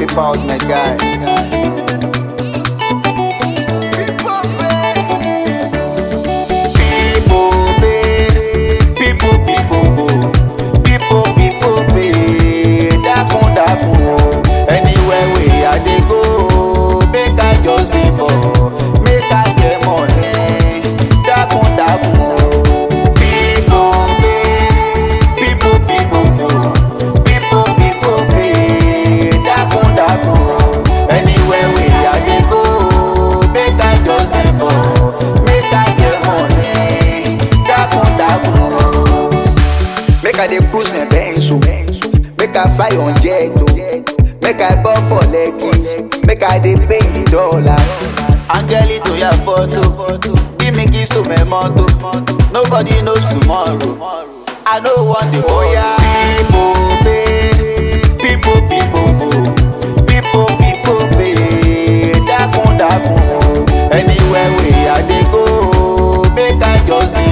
paper out, my guy. Anywhere way I dey go, make I just dey ball, make I get money. Dakun dakun, people pay, people pay. Dakun dakun, anywhere way I dey go, make I just dey ball, make I get money. Dakun dakun, make I dey cruise my Benz, make I fly on jet. Make I ball for Lekki, make I dey pay in dollars. Angeli to your photo, give me keys to my moto. Nobody knows tomorrow. I know one day. Oh yeah, people pay, people pay. Dakun dakun, anywhere way I dey go, make I just